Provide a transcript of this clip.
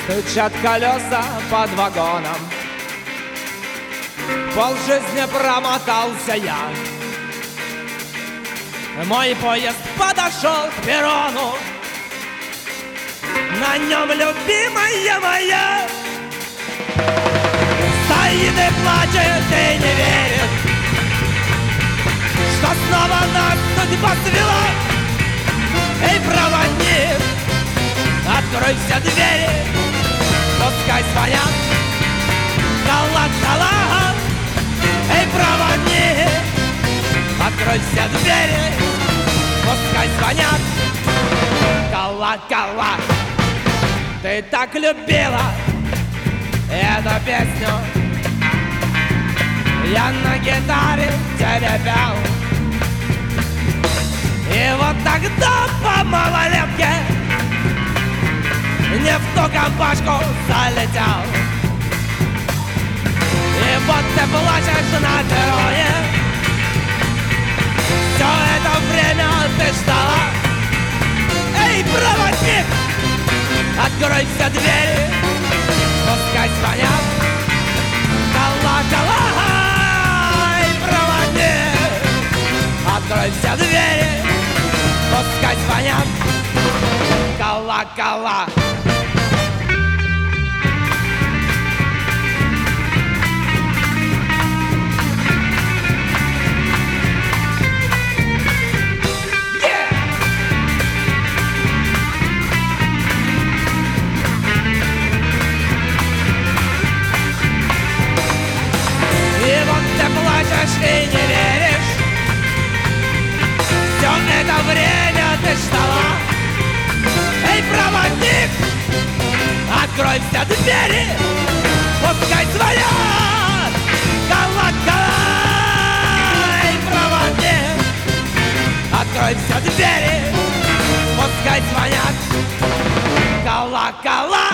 Стучат колеса под вагоном. Полжизни промотался я. Мой поезд подошел к перрону. На нем любимая моя стоит и плачет и не верит, что снова нас судьба свела. Эй, проводник, открой все двери, пускай звонят колокола. Эй, проводник, открой все двери, пускай звонят колокола. Ты так любила эту песню, я на гитаре тебе пел. И вот тогда по малолетке не в ту компашку залетел. И вот ты плачешь на перроне. Все это время ты ждала. Эй, проводник, открой все двери, пускай звонят колокола. Эй, проводник, открой все двери, пускай звонят колокола. И не веришь, все это время ты ждала. Эй, проводник, открой все двери, пускай звонят колокола. Эй, проводник, открой все двери, пускай звонят колокола.